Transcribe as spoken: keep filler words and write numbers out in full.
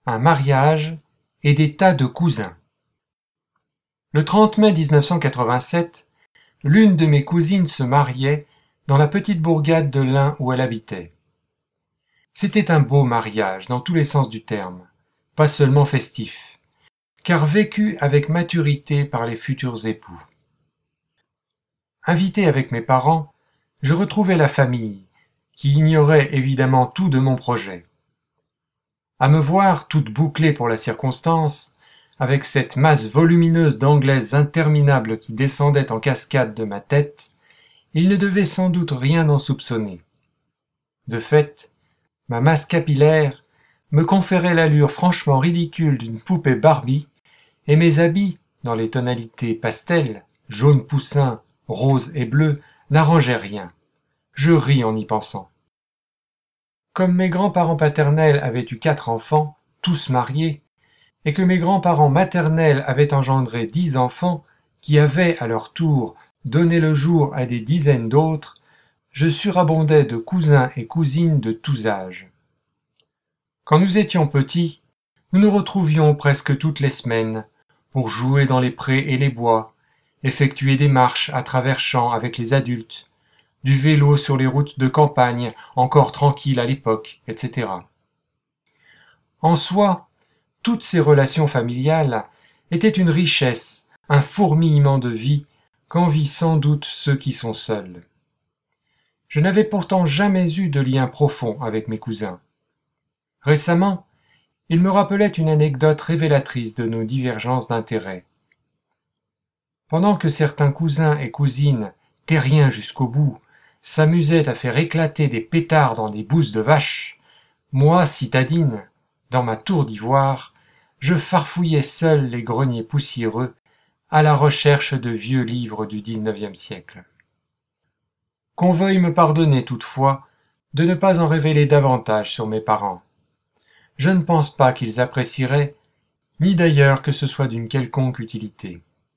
un mariage et des tas de cousins. Le trente mai mille neuf cent quatre-vingt-sept, l'une de mes cousines se mariait dans la petite bourgade de l'Ain où elle habitait. C'était un beau mariage dans tous les sens du terme, pas seulement festif, car vécu avec maturité par les futurs époux. Invité avec mes parents, je retrouvai la famille, qui ignorait évidemment tout de mon projet. À me voir toute bouclée pour la circonstance, avec cette masse volumineuse d'anglaises interminables qui descendait en cascade de ma tête, ils ne devaient sans doute rien en soupçonner. De fait, ma masse capillaire me conférait l'allure franchement ridicule d'une poupée Barbie, et mes habits, dans les tonalités pastel, jaune poussin, rose et bleu, n'arrangeaient rien. Je ris en y pensant. Comme mes grands-parents paternels avaient eu quatre enfants, tous mariés, et que mes grands-parents maternels avaient engendré dix enfants, qui avaient, à leur tour, donné le jour à des dizaines d'autres, je surabondais de cousins et cousines de tous âges. Quand nous étions petits, nous nous retrouvions presque toutes les semaines, pour jouer dans les prés et les bois, effectuer des marches à travers champs avec les adultes, du vélo sur les routes de campagne, encore tranquilles à l'époque, et cetera. En soi, toutes ces relations familiales étaient une richesse, un fourmillement de vie qu'envient sans doute ceux qui sont seuls. Je n'avais pourtant jamais eu de lien profond avec mes cousins. Récemment, ils me rappelaient une anecdote révélatrice de nos divergences d'intérêts. Pendant que certains cousins et cousines, terriens jusqu'au bout, s'amusaient à faire éclater des pétards dans des bouses de vaches, moi, citadine, dans ma tour d'ivoire, je farfouillais seul les greniers poussiéreux à la recherche de vieux livres du dix-neuvième siècle. Qu'on veuille me pardonner toutefois de ne pas en révéler davantage sur mes parents. Je ne pense pas qu'ils apprécieraient, ni d'ailleurs que ce soit d'une quelconque utilité.